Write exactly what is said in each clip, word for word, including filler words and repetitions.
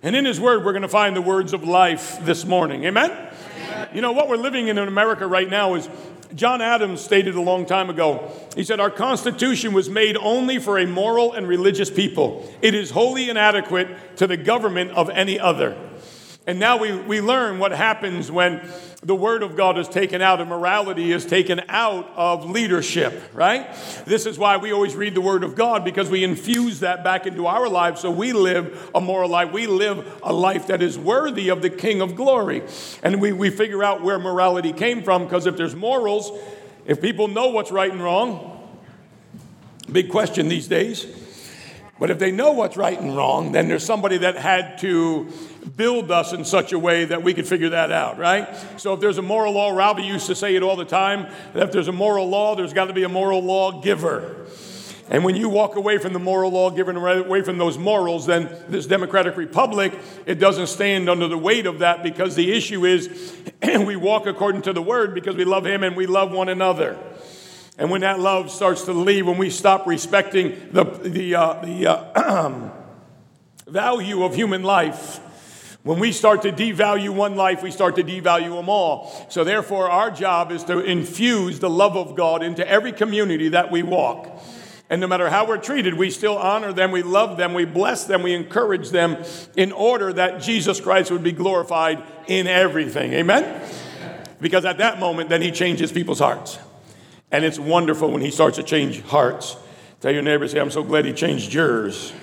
And in his word, we're going to find the words of life this morning. Amen? Amen? You know, what we're living in in America right now is, John Adams stated a long time ago, he said, our Constitution was made only for a moral and religious people. It is wholly inadequate to the government of any other. And now we, we learn what happens when the word of God is taken out and morality is taken out of leadership, right? This is why we always read the word of God, because we infuse that back into our lives so we live a moral life. We live a life that is worthy of the King of glory. And we, we figure out where morality came from, because if there's morals, if people know what's right and wrong, big question these days. But if they know what's right and wrong, then there's somebody that had to build us in such a way that we could figure that out, right? So if there's a moral law, Robbie used to say it all the time, that if there's a moral law, there's got to be a moral law giver. And when you walk away from the moral law giver and away from those morals, then this democratic republic, it doesn't stand under the weight of that, because the issue is we walk according to the word because we love him and we love one another. And when that love starts to leave, when we stop respecting the, the, uh, the uh, value of human life, when we start to devalue one life, we start to devalue them all. So therefore, our job is to infuse the love of God into every community that we walk. And no matter how we're treated, we still honor them, we love them, we bless them, we encourage them, in order that Jesus Christ would be glorified in everything. Amen? Because at that moment, then he changes people's hearts. And it's wonderful when he starts to change hearts. Tell your neighbor, say, I'm so glad he changed yours.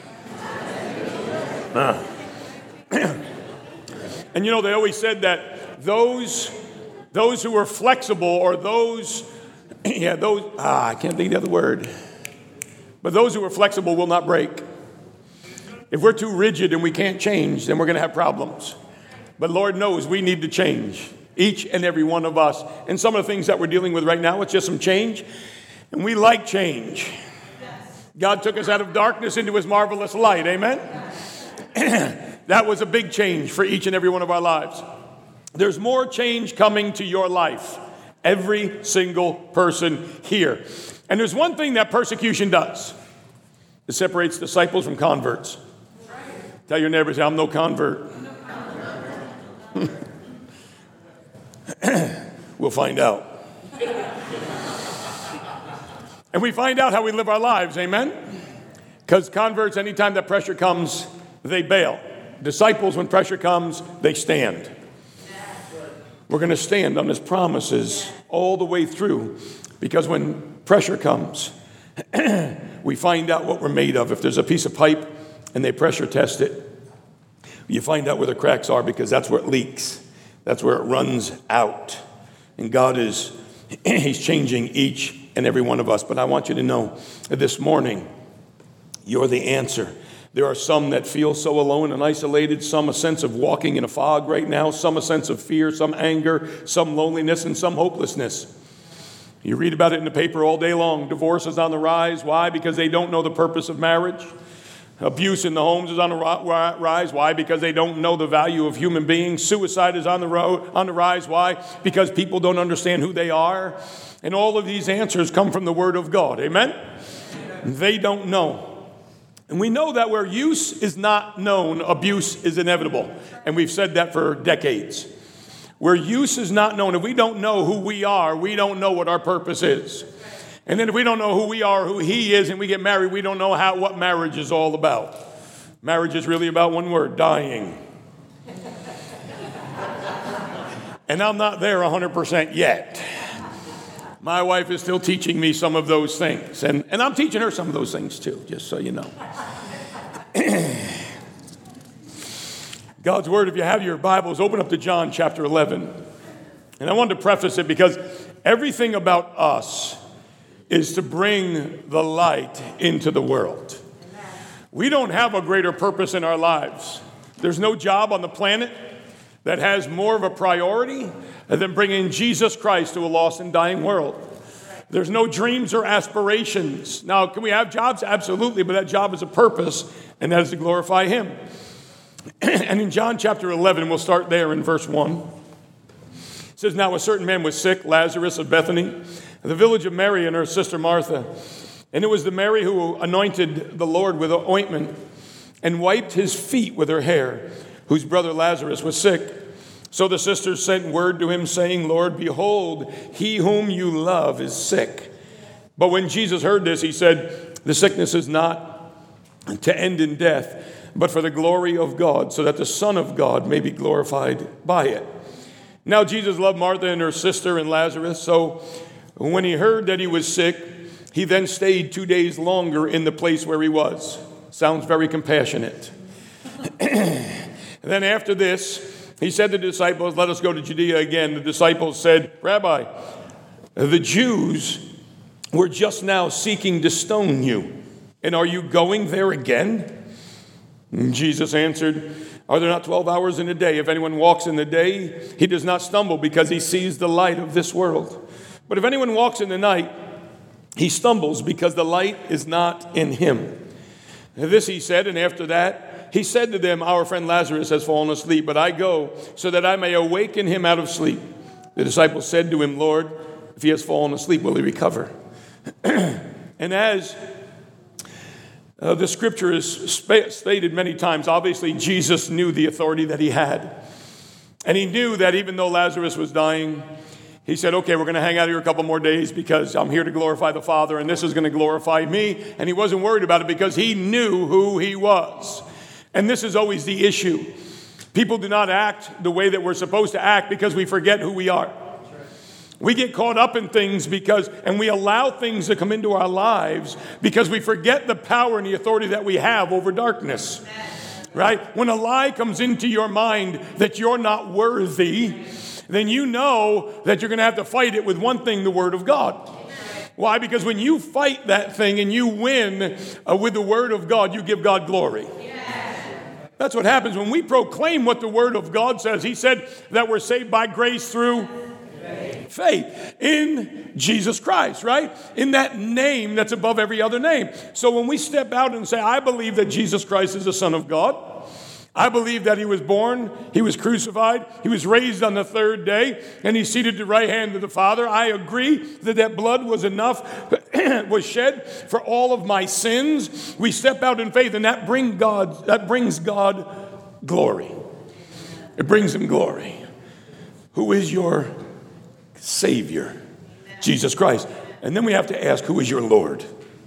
Uh. And you know, they always said that those, those who were flexible, or those, yeah, those, ah, I can't think of the other word. But those who are flexible will not break. If we're too rigid and we can't change, then we're going to have problems. But Lord knows we need to change. Each and every one of us. And some of the things that we're dealing with right now, it's just some change. And we like change. God took us out of darkness into his marvelous light. Amen? That was a big change for each and every one of our lives. There's more change coming to your life. Every single person here. And there's one thing that persecution does. It separates disciples from converts. Tell your neighbors, I'm no convert. We'll find out. And we find out how we live our lives, amen? Because converts, anytime that pressure comes, they bail. Disciples, when pressure comes, they stand. We're going to stand on his promises all the way through, because when pressure comes, we find out what we're made of. If there's a piece of pipe and they pressure test it, you find out where the cracks are, because that's where it leaks. That's where it runs out. And God is, he's changing each and every one of us. But I want you to know that this morning, you're the answer. There are some that feel so alone and isolated, some a sense of walking in a fog right now, some a sense of fear, some anger, some loneliness, and some hopelessness. You read about it in the paper all day long. Divorce is on the rise. Why? Because they don't know the purpose of marriage. Abuse in the homes is on the rise. Why? Because they don't know the value of human beings. Suicide is on the road, on the rise. Why? Because people don't understand who they are. And all of these answers come from the Word of God. Amen? Amen. They don't know. And we know that where use is not known, abuse is inevitable. And we've said that for decades. Where use is not known, if we don't know who we are, we don't know what our purpose is. And then if we don't know who we are, who he is, and we get married, we don't know how what marriage is all about. Marriage is really about one word, dying. And I'm not there one hundred percent yet. My wife is still teaching me some of those things. And, and I'm teaching her some of those things too, just so you know. God's Word, if you have your Bibles, open up to John chapter eleven. And I wanted to preface it because everything about us is to bring the light into the world. We don't have a greater purpose in our lives. There's no job on the planet that has more of a priority than bringing Jesus Christ to a lost and dying world. There's no dreams or aspirations. Now, can we have jobs? Absolutely, but that job is a purpose, and that is to glorify him. And in John chapter eleven, we'll start there in verse one. It says, now a certain man was sick, Lazarus of Bethany, the village of Mary and her sister Martha. And it was the Mary who anointed the Lord with ointment and wiped his feet with her hair. whose brother Lazarus was sick. So the sisters sent word to him, saying, Lord, behold, he whom you love is sick. But when Jesus heard this, he said, the sickness is not to end in death, but for the glory of God, so that the Son of God may be glorified by it. Now Jesus loved Martha and her sister and Lazarus, so when he heard that he was sick, he then stayed two days longer in the place where he was. Sounds very compassionate. Then after this, he said to the disciples, let us go to Judea again. The disciples said, Rabbi, the Jews were just now seeking to stone you, and are you going there again? And Jesus answered, are there not twelve hours in a day? If anyone walks in the day, he does not stumble because he sees the light of this world. But if anyone walks in the night, he stumbles because the light is not in him. This he said, and after that, he said to them, our friend Lazarus has fallen asleep, but I go so that I may awaken him out of sleep. The disciples said to him, Lord, if he has fallen asleep, will he recover? And as uh, the scripture is sp- stated many times, obviously Jesus knew the authority that he had. And he knew that even though Lazarus was dying, he said, okay, we're going to hang out here a couple more days because I'm here to glorify the Father, and this is going to glorify me. And he wasn't worried about it because he knew who he was. And this is always the issue. People do not act the way that we're supposed to act because we forget who we are. We get caught up in things because, and we allow things to come into our lives because we forget the power and the authority that we have over darkness. Right? When a lie comes into your mind that you're not worthy, then you know that you're going to have to fight it with one thing, the Word of God. Why? Because when you fight that thing and you win uh, with the Word of God, you give God glory. That's what happens when we proclaim what the Word of God says. He said that we're saved by grace through faith, faith in Jesus Christ, right? In that name that's above every other name. So when we step out and say, I believe that Jesus Christ is the Son of God, I believe that he was born, he was crucified, he was raised on the third day, and he's seated at the right hand of the Father. I agree that that blood was enough, was shed for all of my sins. We step out in faith, and that bring God, that brings God glory. It brings him glory. Who is your Savior? Jesus Christ. And then we have to ask, who is your Lord?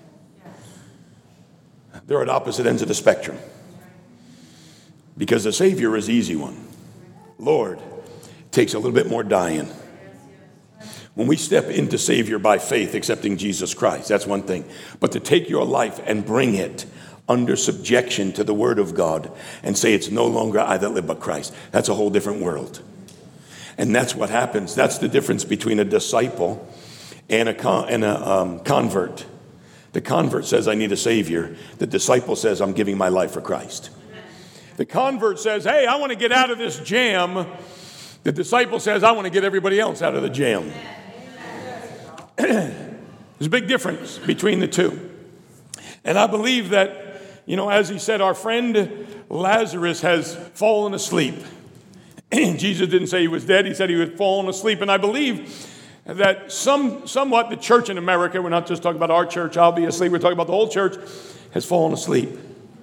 They're at opposite ends of the spectrum. Because the Savior is the easy one. Lord takes a little bit more dying. When we step into Savior by faith, accepting Jesus Christ, that's one thing. But to take your life and bring it under subjection to the Word of God and say it's no longer I that live but Christ, that's a whole different world. And that's what happens. That's the difference between a disciple and a, con- and a um, convert. The convert says, I need a Savior. The disciple says, I'm giving my life for Christ. The convert says, hey, I want to get out of this jam. The disciple says, I want to get everybody else out of the jam. There's a big difference between the two. And I believe that, you know, as he said, our friend Lazarus has fallen asleep. Jesus didn't say he was dead. He said he had fallen asleep. And I believe that some, somewhat the church in America, we're not just talking about our church, obviously, we're talking about the whole church, has fallen asleep.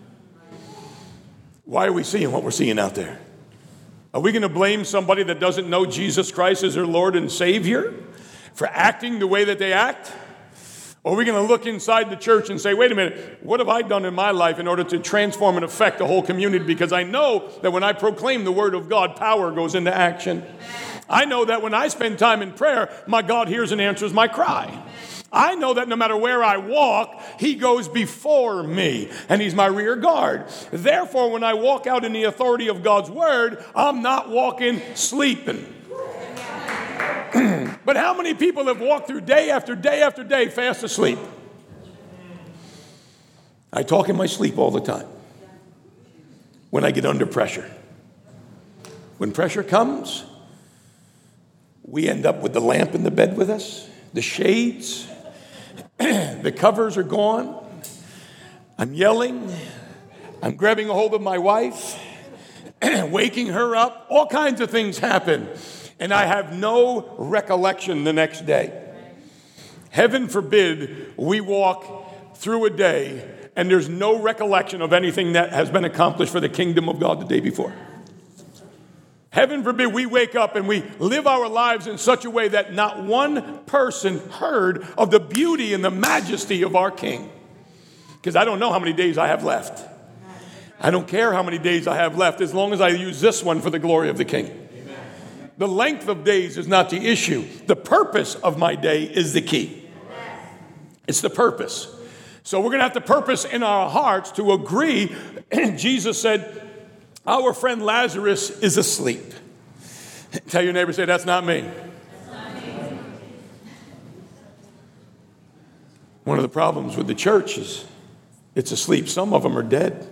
Why are we seeing what we're seeing out there? Are we going to blame somebody that doesn't know Jesus Christ as their Lord and Savior for acting the way that they act? Or are we going to look inside the church and say, wait a minute, what have I done in my life in order to transform and affect the whole community? Because I know that when I proclaim the Word of God, power goes into action. I know that when I spend time in prayer, my God hears and answers my cry. I know that no matter where I walk, he goes before me, and he's my rear guard. Therefore, when I walk out in the authority of God's Word, I'm not walking sleeping. But how many people have walked through day after day after day fast asleep? I talk in my sleep all the time when I get under pressure. When pressure comes, we end up with the lamp in the bed with us, the shades, the covers are gone. I'm yelling. I'm grabbing a hold of my wife, waking her up. All kinds of things happen. And I have no recollection the next day. Heaven forbid we walk through a day and there's no recollection of anything that has been accomplished for the kingdom of God the day before. Heaven forbid we wake up and we live our lives in such a way that not one person heard of the beauty and the majesty of our King. Because I don't know how many days I have left. I don't care how many days I have left as long as I use this one for the glory of the King. Amen. The length of days is not the issue. The purpose of my day is the key. It's the purpose. So we're going to have to purpose in our hearts to agree. Jesus said, our friend Lazarus is asleep. Tell your neighbor, say, that's not me. That's not me. One of the problems with the church is it's asleep. Some of them are dead.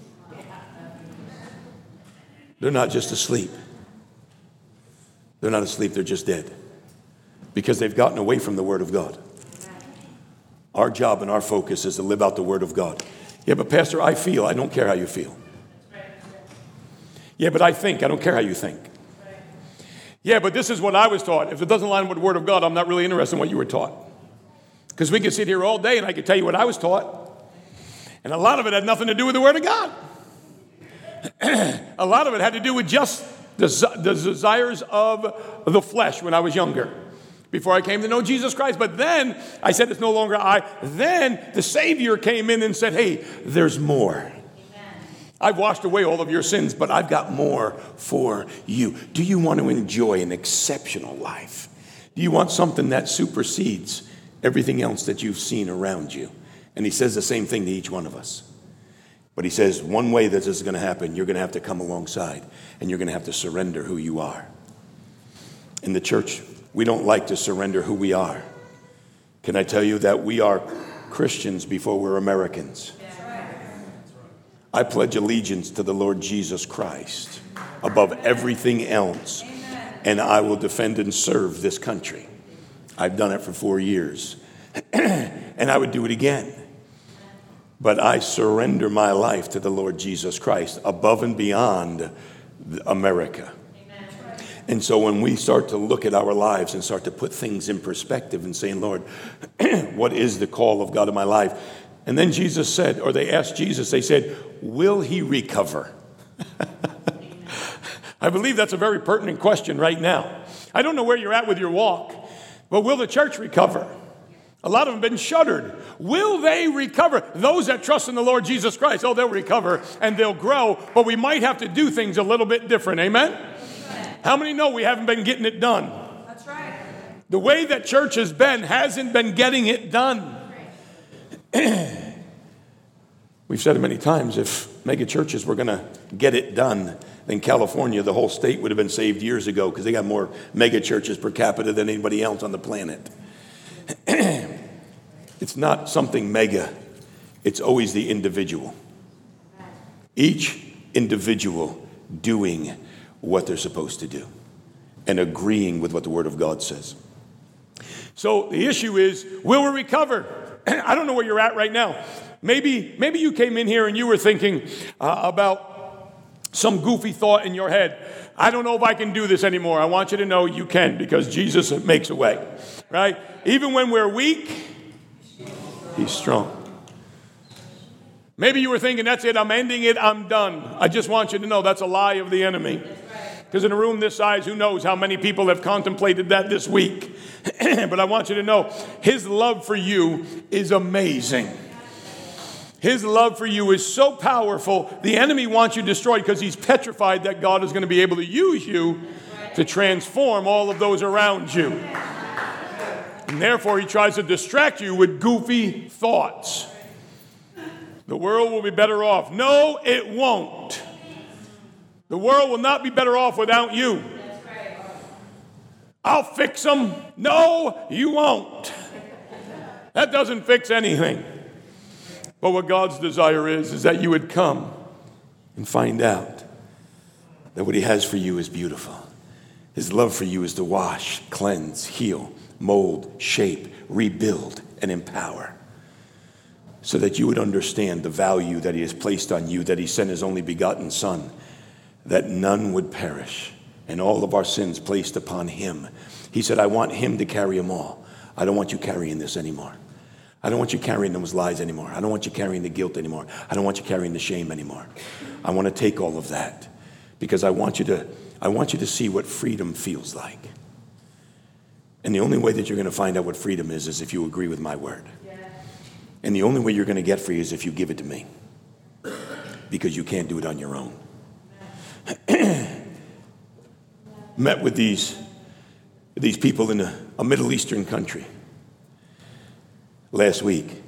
They're not just asleep. They're not asleep, they're just dead. Because they've gotten away from the Word of God. Our job and our focus is to live out the Word of God. Yeah, but Pastor, I feel. I don't care how you feel. Yeah, but I think. I don't care how you think. Yeah, but this is what I was taught. If it doesn't line with the Word of God, I'm not really interested in what you were taught. Because we could sit here all day and I could tell you what I was taught. And a lot of it had nothing to do with the Word of God. A lot of it had to do with just the, the desires of the flesh when I was younger, before I came to know Jesus Christ. But then I said, it's no longer I. Then the Savior came in and said, hey, there's more. Amen. I've washed away all of your sins, but I've got more for you. Do you want to enjoy an exceptional life? Do you want something that supersedes everything else that you've seen around you? And he says the same thing to each one of us. But he says, one way that this is going to happen, you're going to have to come alongside, and you're going to have to surrender who you are. In the church, we don't like to surrender who we are. Can I tell you that we are Christians before we're Americans? I pledge allegiance to the Lord Jesus Christ above everything else, and I will defend and serve this country. I've done it for four years, and I would do it again. But I surrender my life to the Lord Jesus Christ above and beyond America. Amen. And so when we start to look at our lives and start to put things in perspective and saying, Lord, what is the call of God in my life? And then Jesus said, or they asked Jesus, they said, will he recover? I believe that's a very pertinent question right now. I don't know where you're at with your walk, but will the church recover? A lot of them have been shuttered. Will they recover? Those that trust in the Lord Jesus Christ, oh, they'll recover and they'll grow, but we might have to do things a little bit different. Amen? Amen. How many know we haven't been getting it done? That's right. The way that church has been hasn't been getting it done. We've said it many times, if mega churches were going to get it done, then California, the whole state, would have been saved years ago because they got more mega churches per capita than anybody else on the planet. It's not something mega. It's always the individual. Each individual doing what they're supposed to do and agreeing with what the Word of God says. So the issue is, will we recover? I don't know where you're at right now. Maybe, maybe you came in here and you were thinking uh, about some goofy thought in your head. I don't know if I can do this anymore. I want you to know you can, because Jesus makes a way, right? Even when we're weak, he's strong. Maybe you were thinking, that's it, I'm ending it, I'm done. I just want you to know that's a lie of the enemy. Because in a room this size, who knows how many people have contemplated that this week. But I want you to know, his love for you is amazing. His love for you is so powerful, the enemy wants you destroyed because he's petrified that God is going to be able to use you to transform all of those around you. And therefore, he tries to distract you with goofy thoughts. The world will be better off. No, it won't. The world will not be better off without you. I'll fix them. No, you won't. That doesn't fix anything. But what God's desire is, is that you would come and find out that what he has for you is beautiful. His love for you is to wash, cleanse, heal, mold, shape, rebuild, and empower. So that you would understand the value that he has placed on you, that he sent his only begotten Son, that none would perish, and all of our sins placed upon him. He said, I want him to carry them all. I don't want you carrying this anymore. I don't want you carrying those lies anymore. I don't want you carrying the guilt anymore. I don't want you carrying the shame anymore. I want to take all of that because I want you to, I want you to see what freedom feels like. And the only way that you're going to find out what freedom is is if you agree with my word. Yeah. And the only way you're going to get free is if you give it to me, because you can't do it on your own. Met with these, these people in a, a Middle Eastern country last week.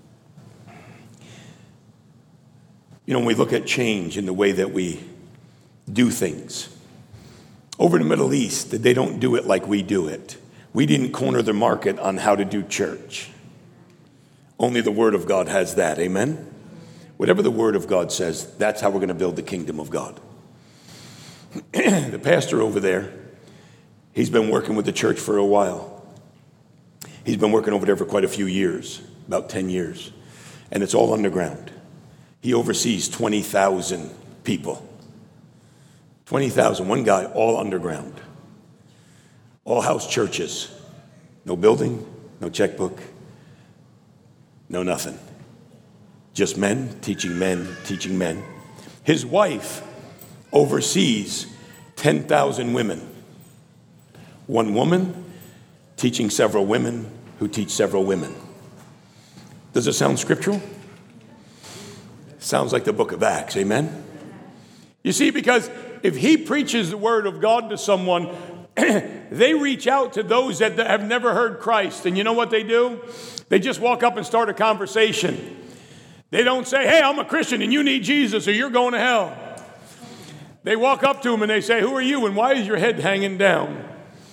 You know, when we look at change in the way that we do things, over in the Middle East, they don't do it like we do it. We didn't corner the market on how to do church. Only the Word of God has that, amen? Whatever the Word of God says, that's how we're going to build the kingdom of God. The pastor over there, he's been working with the church for a while. He's been working over there for quite a few years, about ten years. And it's all underground. He oversees twenty thousand people. twenty thousand, one guy, all underground. All house churches. No building, no checkbook, no nothing. Just men teaching men, teaching men. His wife oversees ten thousand women. One woman teaching several women who teach several women. Does it sound scriptural? Sounds like the book of Acts, amen? You see, because if he preaches the word of God to someone, they reach out to those that have never heard Christ. And you know what they do? They just walk up and start a conversation. They don't say, hey, I'm a Christian and you need Jesus or you're going to hell. They walk up to him and they say, who are you and why is your head hanging down?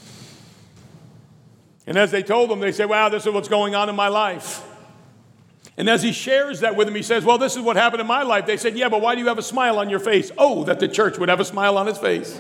And as they told him, they say, wow, this is what's going on in my life. And as he shares that with them, he says, well, this is what happened in my life. They said, yeah, but why do you have a smile on your face? Oh, that the church would have a smile on his face.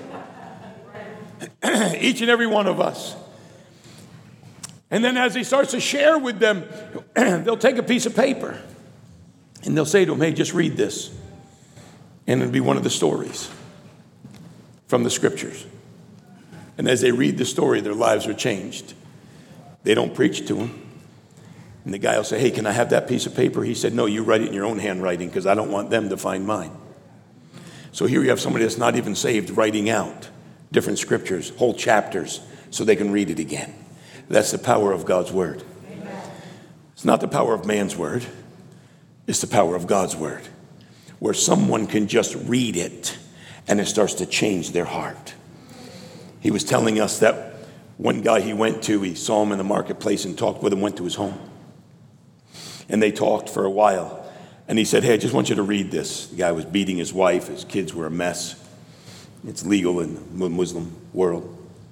Each and every one of us. And then as he starts to share with them, they'll take a piece of paper and they'll say to him, hey, just read this. And it'll be one of the stories from the scriptures. And as they read the story, their lives are changed. They don't preach to him. And the guy will say, hey, can I have that piece of paper? He said, no, you write it in your own handwriting because I don't want them to find mine. So here you have somebody that's not even saved writing out different scriptures, whole chapters, so they can read it again. That's the power of God's word. Amen. It's not the power of man's word. It's the power of God's word, where someone can just read it and it starts to change their heart. He was telling us that one guy he went to, he saw him in the marketplace and talked with him, went to his home. And they talked for a while. And he said, hey, I just want you to read this. The guy was beating his wife. His kids were a mess. It's legal in the Muslim world.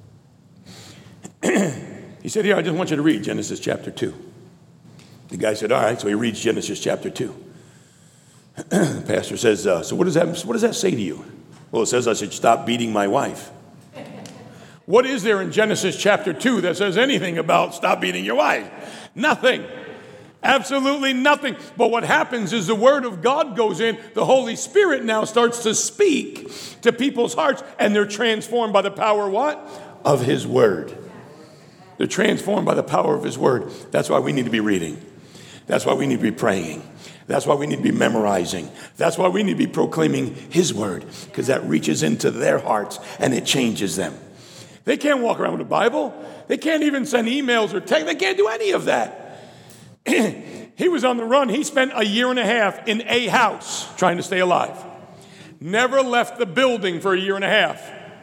He said, here, I just want you to read Genesis chapter two. The guy said, all right. So he reads Genesis chapter two. The pastor says, uh, so what does that, what does that say to you? Well, it says I should stop beating my wife. What is there in Genesis chapter two that says anything about stop beating your wife? Nothing. Absolutely nothing. But what happens is the word of God goes in. The Holy Spirit now starts to speak to people's hearts, and they're transformed by the power, what? Of his word. They're transformed by the power of his word. That's why we need to be reading. That's why we need to be praying. That's why we need to be memorizing. That's why we need to be proclaiming his word, because that reaches into their hearts and it changes them. They can't walk around with a Bible. They can't even send emails or text. They can't do any of that. He was on the run. He spent a year and a half in a house trying to stay alive. Never left the building for a year and a half.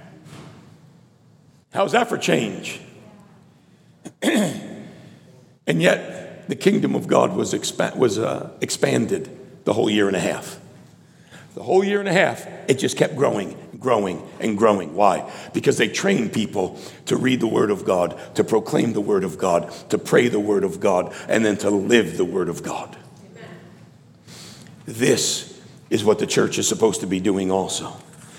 How's that for change? And yet, the kingdom of God was, expa- was uh, expanded the whole year and a half. The whole year and a half, it just kept growing, growing, and growing. Why? Because they trained people to read the Word of God, to proclaim the Word of God, to pray the Word of God, and then to live the Word of God. Amen. This is what the church is supposed to be doing also.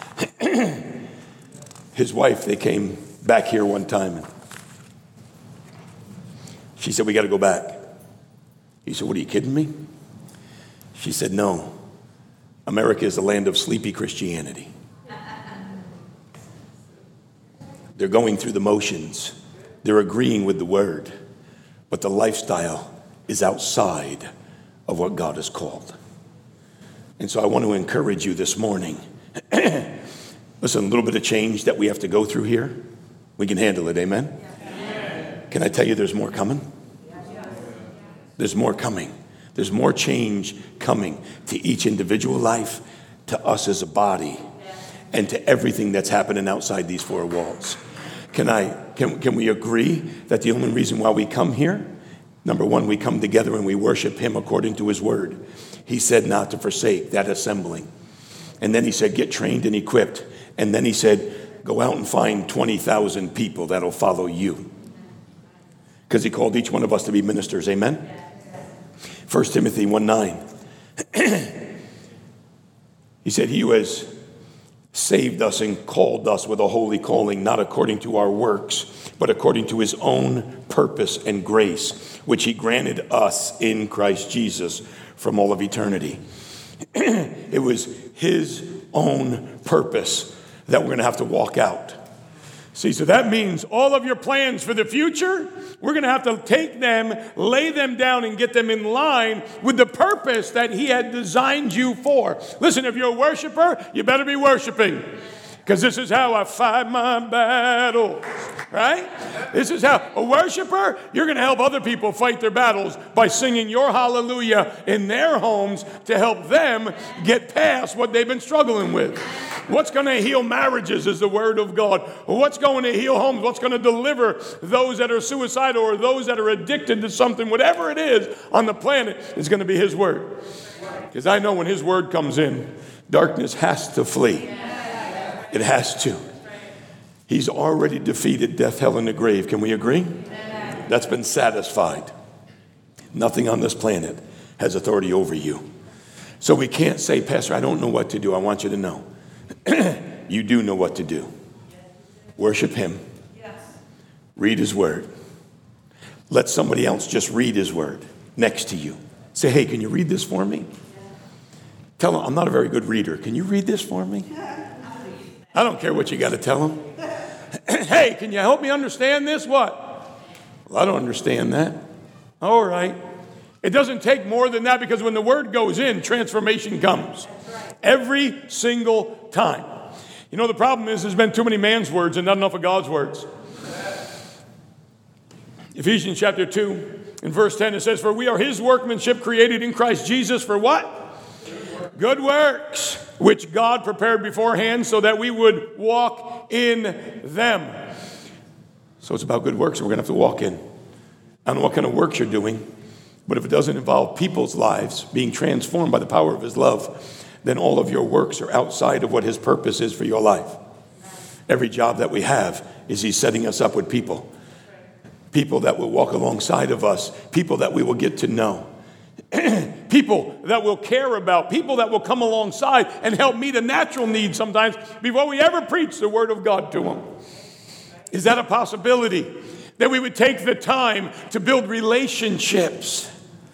His wife, they came back here one time. And she said, we got to go back. He said, what, are you kidding me? She said, no. America is a land of sleepy Christianity. They're going through the motions. They're agreeing with the word. But the lifestyle is outside of what God has called. And so I want to encourage you this morning. Listen, a little bit of change that we have to go through here, we can handle it, amen? Yes. Can I tell you there's more coming? Yes. There's more coming. There's more change coming to each individual life, to us as a body, and to everything that's happening outside these four walls. Can I? Can, can we agree that the only reason why we come here, number one, we come together and we worship him according to his word. He said not to forsake that assembling. And then he said, get trained and equipped. And then he said, go out and find twenty thousand people that'll follow you. Because he called each one of us to be ministers, amen? First Timothy one nine. He said, he who has saved us and called us with a holy calling, not according to our works, but according to his own purpose and grace, which he granted us in Christ Jesus from all of eternity. It was his own purpose that we're going to have to walk out. See, so that means all of your plans for the future, we're going to have to take them, lay them down, and get them in line with the purpose that he had designed you for. Listen, if you're a worshiper, you better be worshiping. Because this is how I fight my battles, right? This is how a worshiper, you're going to help other people fight their battles by singing your hallelujah in their homes to help them get past what they've been struggling with. What's going to heal marriages is the word of God. What's going to heal homes? What's going to deliver those that are suicidal or those that are addicted to something, whatever it is on the planet, is going to be his word. Because I know when his word comes in, darkness has to flee. It has to. He's already defeated death, hell, and the grave. Can we agree? Amen. That's been satisfied. Nothing on this planet has authority over you. So we can't say, Pastor, I don't know what to do. I want you to know. You do know what to do. Worship him. Read his word. Let somebody else just read his word next to you. Say, hey, can you read this for me? Tell them, I'm not a very good reader. Can you read this for me? I don't care what you got to tell them. Hey, can you help me understand this? What? Well, I don't understand that. All right. It doesn't take more than that, because when the word goes in, transformation comes. Every single time. You know, the problem is there's been too many man's words and not enough of God's words. Ephesians chapter two and verse ten, it says, for we are his workmanship created in Christ Jesus for what? Good works, which God prepared beforehand so that we would walk in them. So it's about good works we're going to have to walk in. I don't know what kind of works you're doing, but if it doesn't involve people's lives being transformed by the power of his love, then all of your works are outside of what his purpose is for your life. Every job that we have is he's setting us up with people. People that will walk alongside of us. People that we will get to know. People that will care about. People that will come alongside and help meet a natural need sometimes before we ever preach the word of God to them. Is that a possibility? That we would take the time to build relationships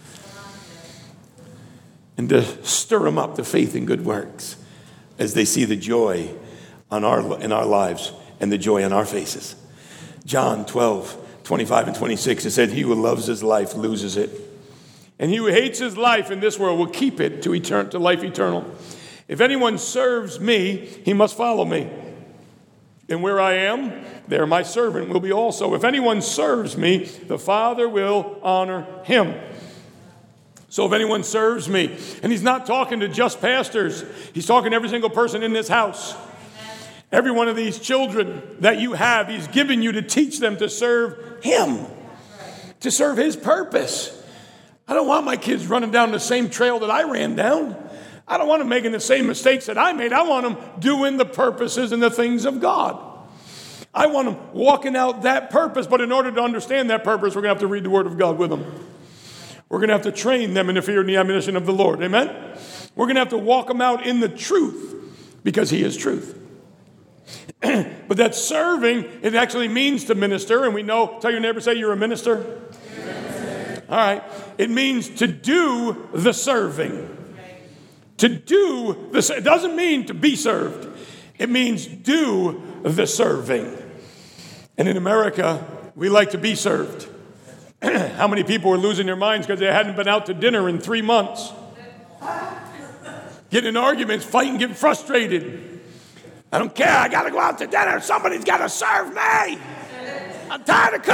and to stir them up to faith and good works as they see the joy on our, in our lives and the joy on our faces. John twelve, twenty-five and twenty-six, it said, he who loves his life loses it. And he who hates his life in this world will keep it to, etern- to life eternal. If anyone serves me, he must follow me. And where I am, there my servant will be also. If anyone serves me, the Father will honor him. So if anyone serves me, and he's not talking to just pastors, he's talking to every single person in this house. Every one of these children that you have, he's given you to teach them to serve him, to serve his purpose. I don't want my kids running down the same trail that I ran down. I don't want them making the same mistakes that I made. I want them doing the purposes and the things of God. I want them walking out that purpose, but in order to understand that purpose, we're going to have to read the word of God with them. We're going to have to train them in the fear and the admonition of the Lord. Amen? We're going to have to walk them out in the truth because he is truth. But that serving, it actually means to minister. And we know, tell your neighbor, say you're a minister. Yes. All right. It means to do the serving. To do the, it doesn't mean to be served. It means do the serving. And in America, we like to be served. How many people were losing their minds because they hadn't been out to dinner in three months? Getting in arguments, fighting, getting frustrated. I don't care. I got to go out to dinner. Somebody's got to serve me. I'm tired of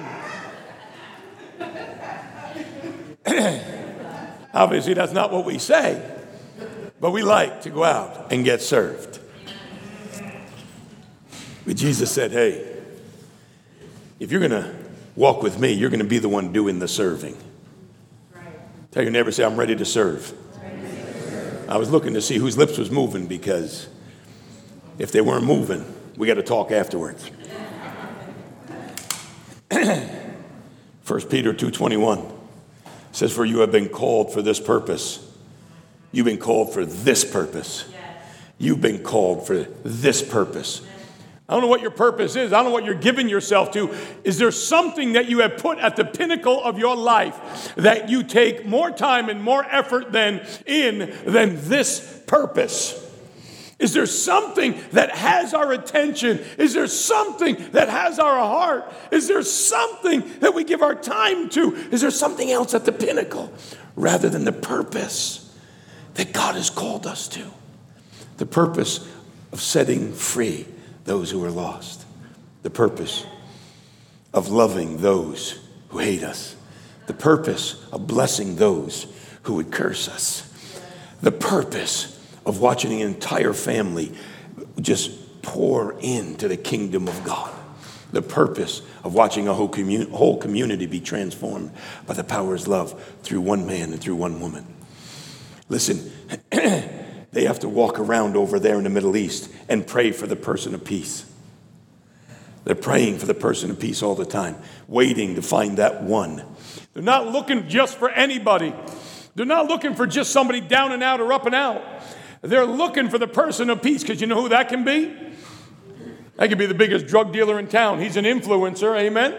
cooking. Obviously, that's not what we say, but we like to go out and get served. But Jesus said, hey, if you're going to walk with me, you're going to be the one doing the serving. Tell your neighbor, say, I'm ready to serve. I was looking to see whose lips was moving, because if they weren't moving, we got to talk afterwards. First Peter two twenty-one says, for you have been called for this purpose. You've been called for this purpose. You've been called for this purpose. I don't know what your purpose is. I don't know what you're giving yourself to. Is there something that you have put at the pinnacle of your life that you take more time and more effort than in than this purpose? Is there something that has our attention? Is there something that has our heart? Is there something that we give our time to? Is there something else at the pinnacle rather than the purpose that God has called us to? The purpose of setting free those who are lost. The purpose of loving those who hate us. The purpose of blessing those who would curse us. The purpose of watching an entire family just pour into the kingdom of God. The purpose of watching a whole, commun- whole community be transformed by the power of love through one man and through one woman. Listen, they have to walk around over there in the Middle East and pray for the person of peace. They're praying for the person of peace all the time, waiting to find that one. They're not looking just for anybody. They're not looking for just somebody down and out or up and out. They're looking for the person of peace, because you know who that can be? That could be the biggest drug dealer in town. He's an influencer, amen?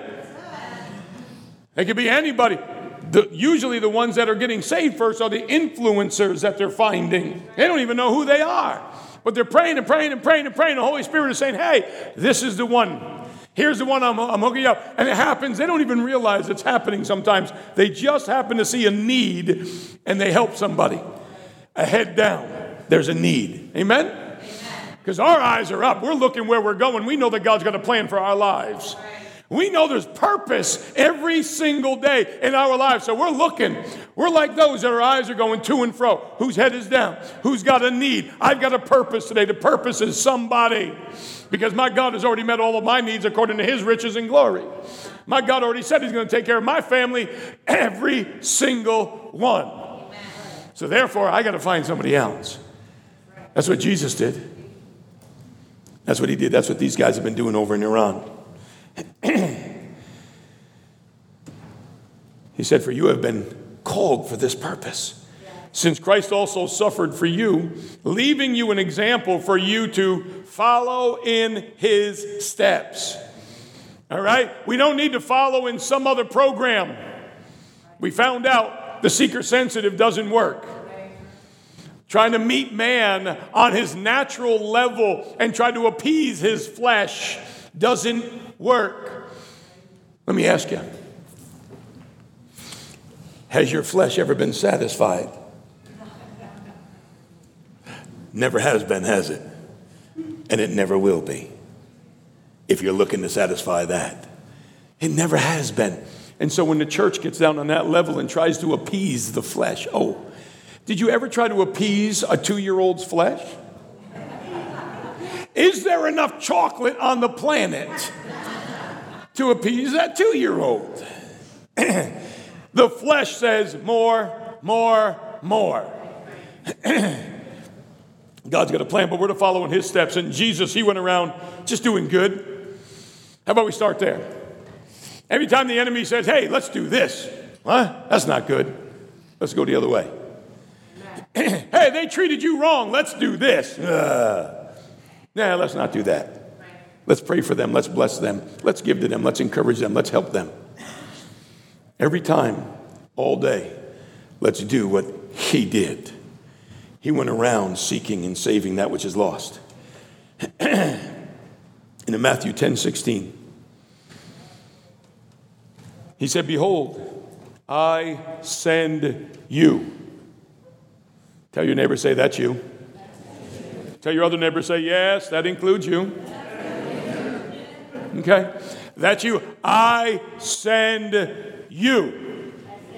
It could be anybody. The, usually the ones that are getting saved first are the influencers that they're finding. They don't even know who they are. But they're praying and praying and praying and praying. The Holy Spirit is saying, hey, this is the one. Here's the one I'm, I'm hooking you up. And it happens. They don't even realize it's happening sometimes. They just happen to see a need and they help somebody. A head down. There's a need. Amen? Because our eyes are up. We're looking where we're going. We know that God's got a plan for our lives. We know there's purpose every single day in our lives. So we're looking. We're like those that our eyes are going to and fro. Whose head is down? Who's got a need? I've got a purpose today. The purpose is somebody. Because my God has already met all of my needs according to his riches and glory. My God already said he's going to take care of my family, every single one. So therefore, I got to find somebody else. That's what Jesus did. That's what he did. That's what these guys have been doing over in Iran. He said, for you have been called for this purpose. Since Christ also suffered for you, leaving you an example for you to follow in his steps. All right? We don't need to follow in some other program. We found out the seeker-sensitive doesn't work. Trying to meet man on his natural level and try to appease his flesh doesn't work. Let me ask you, has your flesh ever been satisfied? Never has been, has it? And it never will be, if you're looking to satisfy that. It never has been. And so when the church gets down on that level and tries to appease the flesh, oh, did you ever try to appease a two-year-old's flesh? Is there enough chocolate on the planet to appease that two-year-old? The flesh says more, more, more. God's got a plan, but we're to follow in his steps. And Jesus, he went around just doing good. How about we start there? Every time the enemy says, hey, let's do this. Huh? That's not good. Let's go the other way. Hey, they treated you wrong. Let's do this. Uh, nah, let's not do that. Let's pray for them. Let's bless them. Let's give to them. Let's encourage them. Let's help them. Every time, all day, let's do what he did. He went around seeking and saving that which is lost. And in Matthew ten sixteen, he said, behold, I send you. Tell your neighbor, say, that's you. Tell your other neighbor, say, yes, that includes you. Okay? That's you. I send you.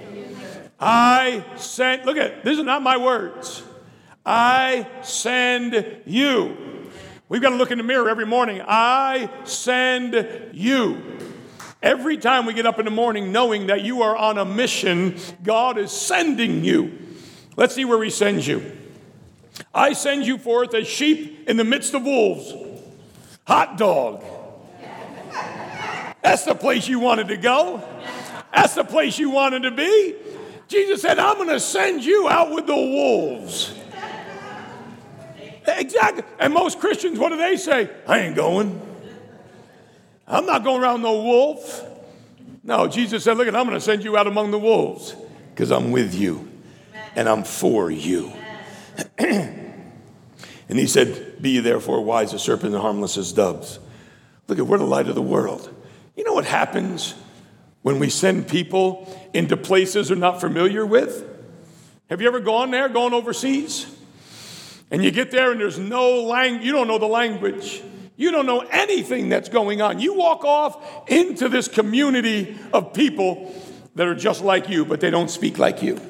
I send, look at it. These are not my words. I send you. We've got to look in the mirror every morning. I send you. Every time we get up in the morning knowing that you are on a mission, God is sending you. Let's see where he sends you. I send you forth as sheep in the midst of wolves. Hot dog. That's the place you wanted to go. That's the place you wanted to be. Jesus said, I'm going to send you out with the wolves. Exactly. And most Christians, what do they say? I ain't going. I'm not going around no wolf. No, Jesus said, look, I'm going to send you out among the wolves because I'm with you and I'm for you. And he said, be ye therefore wise as serpents and harmless as doves. Look, at we're the light of the world. You know what happens when we send people into places they're not familiar with? Have you ever gone there, gone overseas? And you get there and there's no language, you don't know the language. You don't know anything that's going on. You walk off into this community of people that are just like you, but they don't speak like you.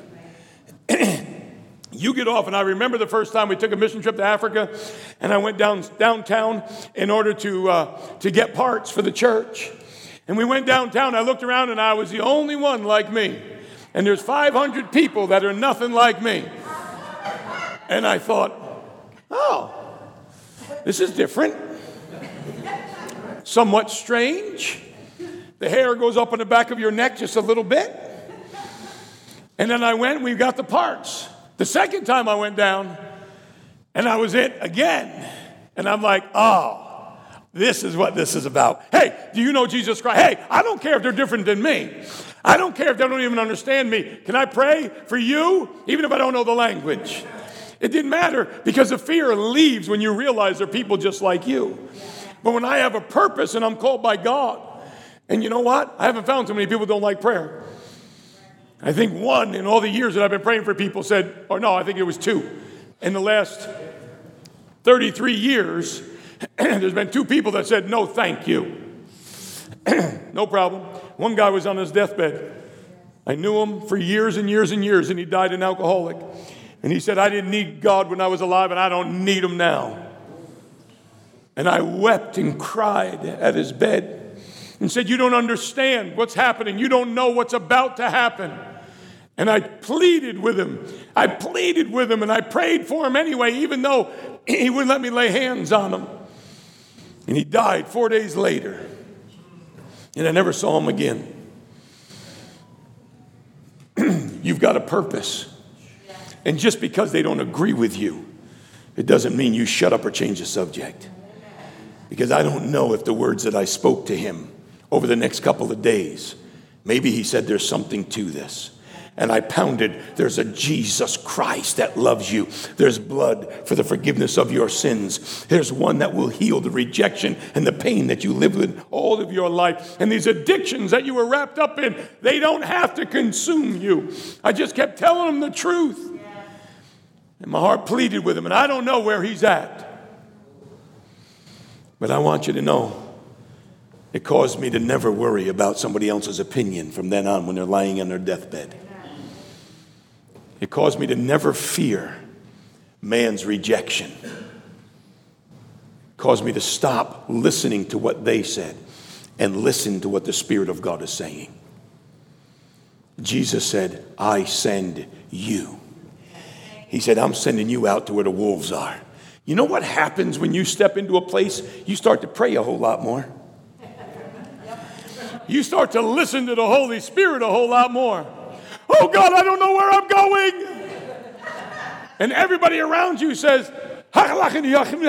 You get off, and I remember the first time we took a mission trip to Africa, and I went down downtown in order to uh, to get parts for the church. And we went downtown, I looked around, and I was the only one like me. And there's five hundred people that are nothing like me. And I thought, oh, this is different. Somewhat strange. The hair goes up on the back of your neck just a little bit. And then I went, we got the parts. The second time I went down, and I was it again. And I'm like, oh, this is what this is about. Hey, do you know Jesus Christ? Hey, I don't care if they're different than me. I don't care if they don't even understand me. Can I pray for you, even if I don't know the language? It didn't matter because the fear leaves when you realize they're people just like you. But when I have a purpose and I'm called by God, and you know what? I haven't found too many people who don't like prayer. I think one in all the years that I've been praying for people said, or no, I think it was two. In the last thirty-three years, there's been two people that said, no, thank you. No problem. One guy was on his deathbed. I knew him for years and years and years, and he died an alcoholic. And he said, I didn't need God when I was alive, and I don't need him now. And I wept and cried at his bed and said, you don't understand what's happening. You don't know what's about to happen. And I pleaded with him. I pleaded with him, and I prayed for him anyway, even though he wouldn't let me lay hands on him. And he died four days later. And I never saw him again. You've got a purpose. And just because they don't agree with you, it doesn't mean you shut up or change the subject. Because I don't know if the words that I spoke to him over the next couple of days, maybe he said there's something to this. And I pounded, there's a Jesus Christ that loves you. There's blood for the forgiveness of your sins. There's one that will heal the rejection and the pain that you live with all of your life. And these addictions that you were wrapped up in, they don't have to consume you. I just kept telling him the truth. And my heart pleaded with him, and I don't know where he's at. But I want you to know, it caused me to never worry about somebody else's opinion from then on when they're lying on their deathbed. It caused me to never fear man's rejection. It caused me to stop listening to what they said and listen to what the Spirit of God is saying. Jesus said, I send you. He said, I'm sending you out to where the wolves are. You know what happens when you step into a place? You start to pray a whole lot more. You start to listen to the Holy Spirit a whole lot more. Oh God, I don't know where I'm going. And everybody around you says, and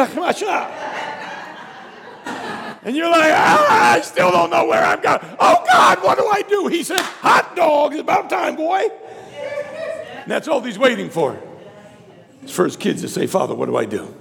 you're like, ah, I still don't know where I'm going. Oh God, what do I do? He said, hot dog, it's about time, boy. And that's all he's waiting for. It's for his kids to say, Father, what do I do?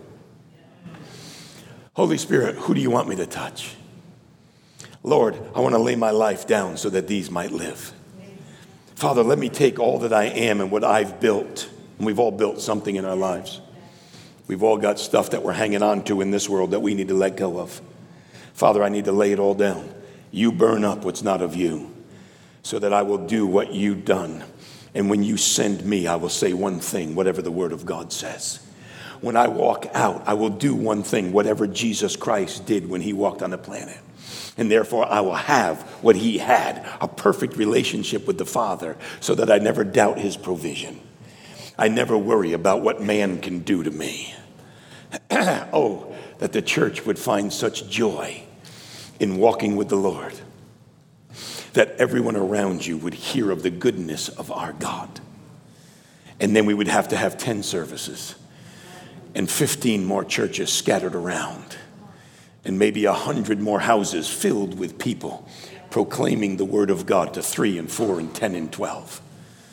Holy Spirit, who do you want me to touch? Lord, I want to lay my life down so that these might live. Father, let me take all that I am and what I've built, and we've all built something in our lives, We've all got stuff that we're hanging on to in this world that we need to let go of. Father, I need to lay it all down. You burn up what's not of you, so that I will do what you've done. And when you send me, I will say one thing, whatever the word of God says. When I walk out, I will do one thing, whatever Jesus Christ did when he walked on the planet. And therefore, I will have what he had, a perfect relationship with the Father, so that I never doubt his provision. I never worry about what man can do to me. Oh, that the church would find such joy in walking with the Lord, that everyone around you would hear of the goodness of our God. And then we would have to have ten services and fifteen more churches scattered around, and maybe a hundred more houses filled with people proclaiming the word of God to three and four and ten and twelve.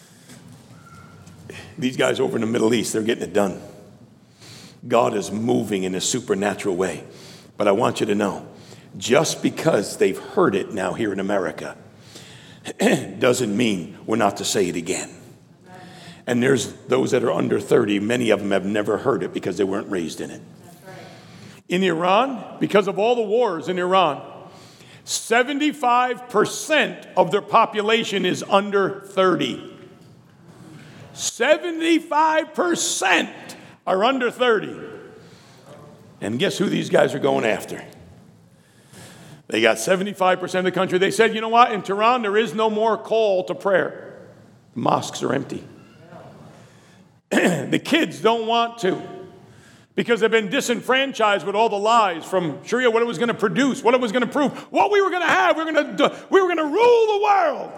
These guys over in the Middle East, they're getting it done. God is moving in a supernatural way. But I want you to know, just because they've heard it now here in America, doesn't mean we're not to say it again. And there's those that are under thirty, many of them have never heard it because they weren't raised in it. In Iran, because of all the wars in Iran, seventy-five percent of their population is under thirty. seventy-five percent are under thirty. And guess who these guys are going after? They got seventy-five percent of the country. They said, you know what? In Tehran, there is no more call to prayer. The mosques are empty. The kids don't want to, because they've been disenfranchised with all the lies from Sharia, what it was going to produce, what it was going to prove, what we were going to have. We were going to, we were going to rule the world.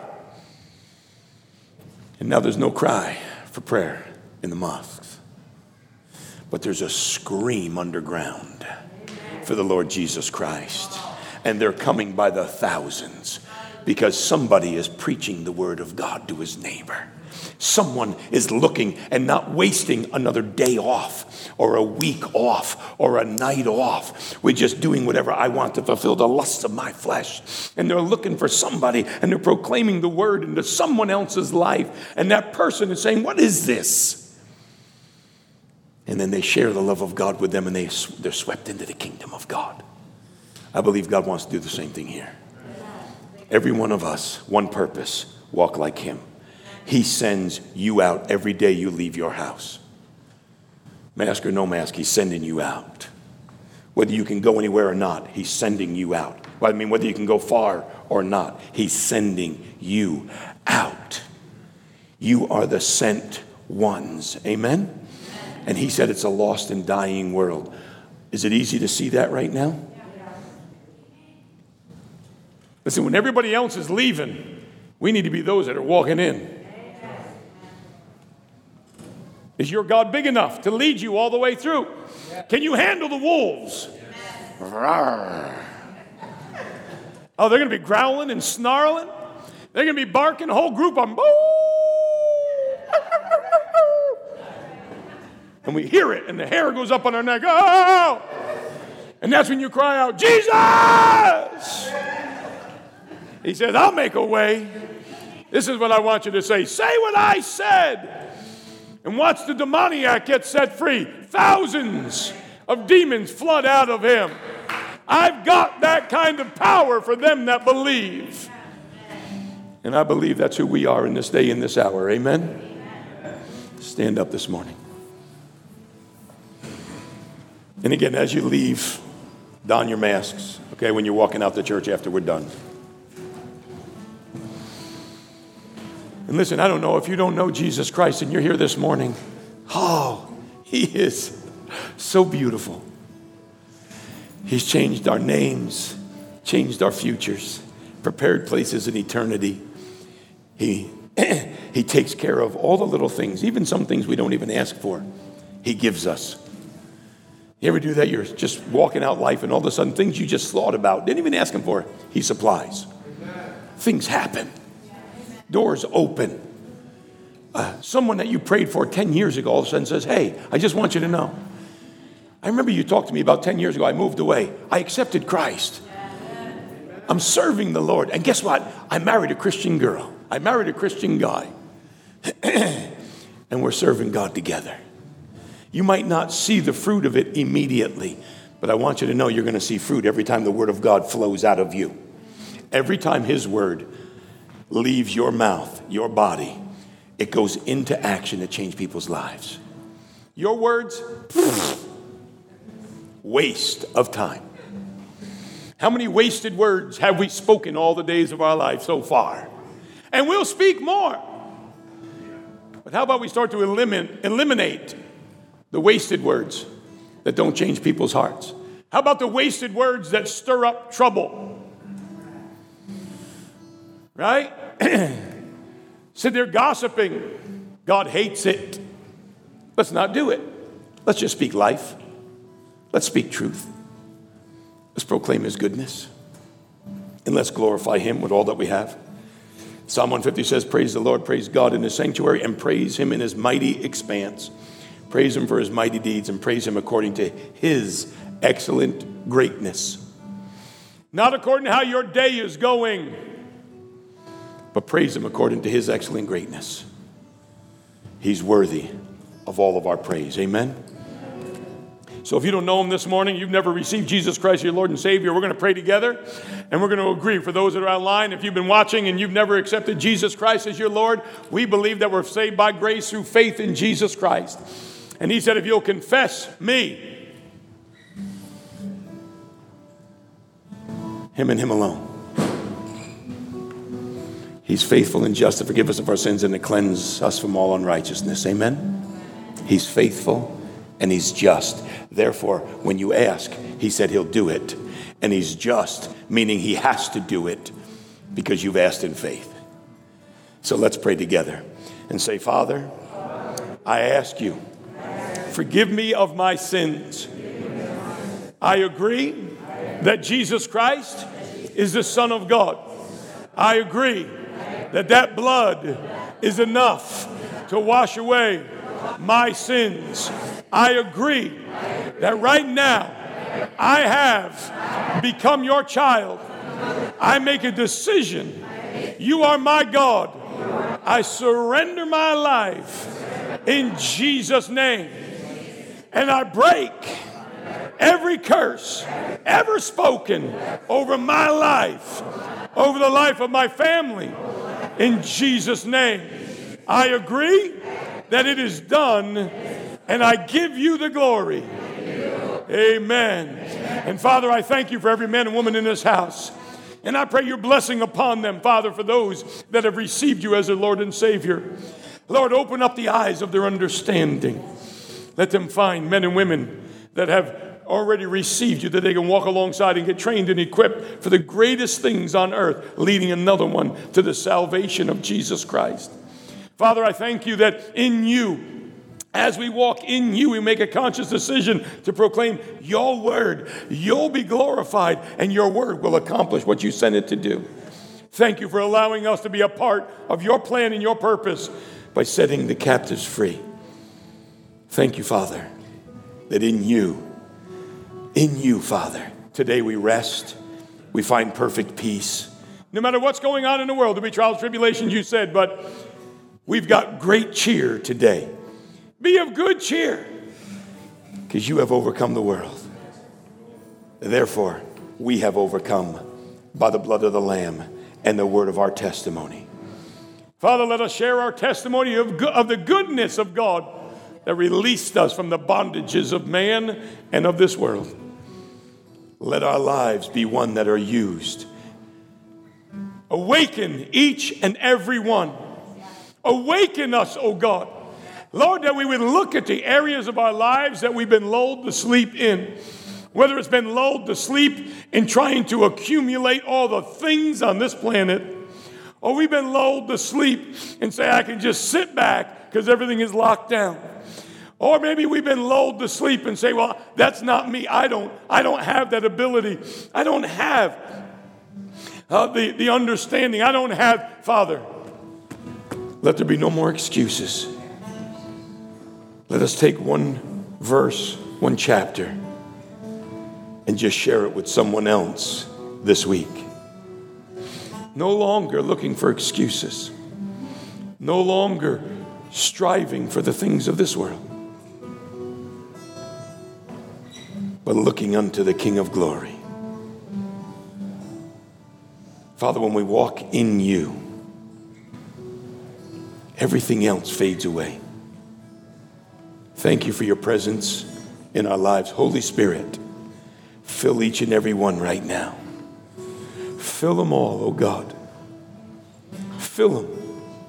And now there's no cry for prayer in the mosques. But there's a scream underground for the Lord Jesus Christ. And they're coming by the thousands because somebody is preaching the word of God to his neighbor. Someone is looking and not wasting another day off or a week off or a night off. We're just doing whatever I want to fulfill the lusts of my flesh. And they're looking for somebody, and they're proclaiming the word into someone else's life. And that person is saying, what is this? And then they share the love of God with them, and they, they're swept into the kingdom of God. I believe God wants to do the same thing here. Every one of us, one purpose, walk like him. He sends you out every day you leave your house. Mask or no mask, he's sending you out. Whether you can go anywhere or not, he's sending you out. Well, I mean, whether you can go far or not, he's sending you out. You are the sent ones. Amen? And he said it's a lost and dying world. Is it easy to see that right now? Listen, when everybody else is leaving, we need to be those that are walking in. Is your God big enough to lead you all the way through? Can you handle the wolves? Rawr. Oh, they're going to be growling and snarling. They're going to be barking, a whole group of them. And we hear it, and the hair goes up on our neck. Oh! And that's when you cry out, Jesus! He says, I'll make a way. This is what I want you to say. Say what I said. And watch the demoniac get set free. Thousands of demons flood out of him. I've got that kind of power for them that believe. And I believe that's who we are in this day, in this hour. Amen? Stand up this morning. And again, as you leave, don your masks, okay, when you're walking out the church after we're done. And listen, I don't know if you don't know Jesus Christ and you're here this morning. Oh, he is so beautiful. He's changed our names, changed our futures, prepared places in eternity. He, he takes care of all the little things, even some things we don't even ask for. He gives us. You ever do that? You're just walking out life and all of a sudden things you just thought about, didn't even ask him for, he supplies. Things happen. Doors open. Uh, someone that you prayed for ten years ago all of a sudden says, hey, I just want you to know. I remember you talked to me about ten years ago. I moved away. I accepted Christ. I'm serving the Lord. And guess what? I married a Christian girl. I married a Christian guy. And we're serving God together. You might not see the fruit of it immediately, but I want you to know you're going to see fruit every time the word of God flows out of you. Every time his word leaves your mouth, your body, it goes into action to change people's lives. Your words, waste of time. How many wasted words have we spoken all the days of our life so far? And we'll speak more. But how about we start to eliminate, eliminate the wasted words that don't change people's hearts? How about the wasted words that stir up trouble? Right? Sit there gossiping. God hates it. Let's not do it. Let's just speak life. Let's speak truth. Let's proclaim his goodness. And let's glorify him with all that we have. Psalm one fifty says, praise the Lord, praise God in his sanctuary, and praise him in his mighty expanse. Praise him for his mighty deeds, and praise him according to his excellent greatness. Not according to how your day is going, but praise him according to his excellent greatness. He's worthy of all of our praise. Amen? So if you don't know him this morning, you've never received Jesus Christ, your Lord and Savior, we're going to pray together, and we're going to agree. For those that are online, if you've been watching and you've never accepted Jesus Christ as your Lord, we believe that we're saved by grace through faith in Jesus Christ. And he said, if you'll confess me, him and him alone, he's faithful and just to forgive us of our sins and to cleanse us from all unrighteousness. Amen? He's faithful and he's just. Therefore, when you ask, he said he'll do it. And he's just, meaning he has to do it because you've asked in faith. So let's pray together and say, Father, I ask you, forgive me of my sins. I agree that Jesus Christ is the Son of God. I agree that that blood is enough to wash away my sins. I agree that right now I have become your child. I make a decision. You are my God. I surrender my life in Jesus' name. And I break every curse ever spoken over my life, over the life of my family. In Jesus' name, I agree that it is done, and I give you the glory. Amen. And Father, I thank you for every man and woman in this house. And I pray your blessing upon them, Father, for those that have received you as their Lord and Savior. Lord, open up the eyes of their understanding. Let them find men and women that have already received you, that they can walk alongside and get trained and equipped for the greatest things on earth, leading another one to the salvation of Jesus Christ. Father, I thank you that in you, as we walk in you, we make a conscious decision to proclaim your word. You'll be glorified, and your word will accomplish what you sent it to do. Thank you for allowing us to be a part of your plan and your purpose by setting the captives free. Thank you, Father, that in you, in you, Father, today we rest, we find perfect peace. No matter what's going on in the world, there'll be trials, tribulations, you said, but we've got great cheer today. Be of good cheer, because you have overcome the world. Therefore, we have overcome by the blood of the Lamb and the word of our testimony. Father, let us share our testimony of, go- of the goodness of God that released us from the bondages of man and of this world. Let our lives be one that are used. Awaken each and every one. Awaken us, O God. Lord, that we would look at the areas of our lives that we've been lulled to sleep in. Whether it's been lulled to sleep in trying to accumulate all the things on this planet, or we've been lulled to sleep and say, I can just sit back because everything is locked down. Or maybe we've been lulled to sleep and say, well, that's not me. I don't, I don't have that ability. I don't have uh, the, the understanding. I don't have, Father, let there be no more excuses. Let us take one verse, one chapter, and just share it with someone else this week. No longer looking for excuses. No longer striving for the things of this world. but looking unto the King of glory. Father, when we walk in you, everything else fades away. Thank you for your presence in our lives. Holy Spirit, fill each and every one right now. Fill them all, oh God. Fill them.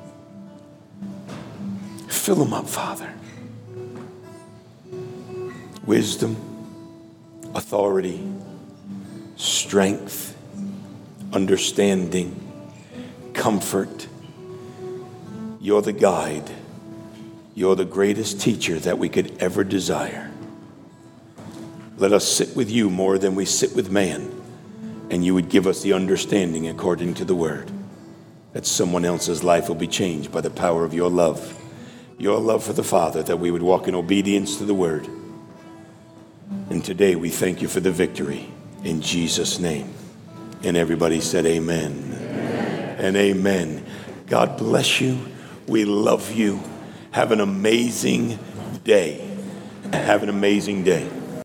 Fill them up, Father. Wisdom, authority, strength, understanding, comfort. You're the guide. You're the greatest teacher that we could ever desire. Let us sit with you more than we sit with man, and you would give us the understanding according to the word, that someone else's life will be changed by the power of your love, your love for the Father, that we would walk in obedience to the word. And today we thank you for the victory in Jesus' name. And everybody said amen, amen. And amen. God bless you. We love you. Have an amazing day. Have an amazing day.